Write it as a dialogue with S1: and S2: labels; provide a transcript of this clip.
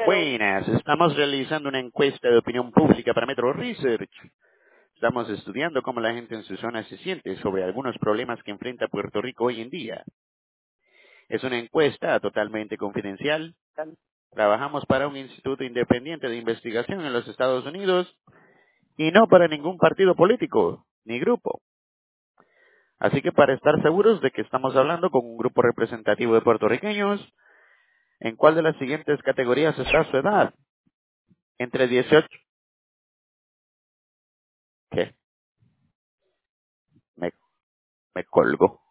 S1: Buenas, estamos realizando una encuesta de opinión pública para Metro Research. Estamos estudiando cómo la gente en su zona se siente sobre algunos problemas que enfrenta Puerto Rico hoy en día. Es una encuesta totalmente confidencial. Trabajamos para un instituto independiente de investigación en los Estados Unidos y no para ningún partido político ni grupo. Así que para estar seguros de que estamos hablando con un grupo representativo de puertorriqueños, ¿en cuál de las siguientes categorías está su edad? Entre 18... ¿Qué? Me colgó.